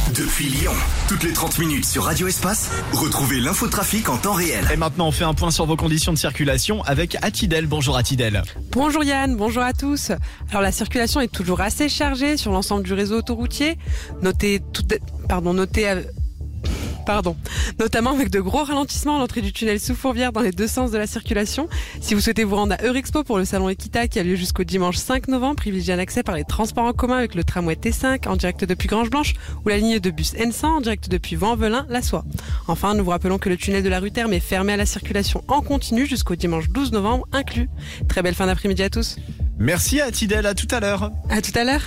Depuis Lyon, toutes les 30 minutes sur Radio Espace, retrouvez l'infotrafic en temps réel. Et maintenant, on fait un point sur vos conditions de circulation avec Atidel. Bonjour Atidel. Bonjour Yann, bonjour à tous. Alors la circulation est toujours assez chargée sur l'ensemble du réseau autoroutier. Notamment avec de gros ralentissements à l'entrée du tunnel sous Fourvière dans les deux sens de la circulation. Si vous souhaitez vous rendre à Eurexpo pour le salon Equita qui a lieu jusqu'au dimanche 5 novembre, privilégiez un accès par les transports en commun avec le tramway T5 en direct depuis Grange-Blanche ou la ligne de bus N100 en direct depuis Vaux-en-Velin-la-Soie. Enfin, nous vous rappelons que le tunnel de la rue Terme est fermé à la circulation en continu jusqu'au dimanche 12 novembre inclus. Très belle fin d'après-midi à tous. Merci Atidel, à tout à l'heure. À tout à l'heure.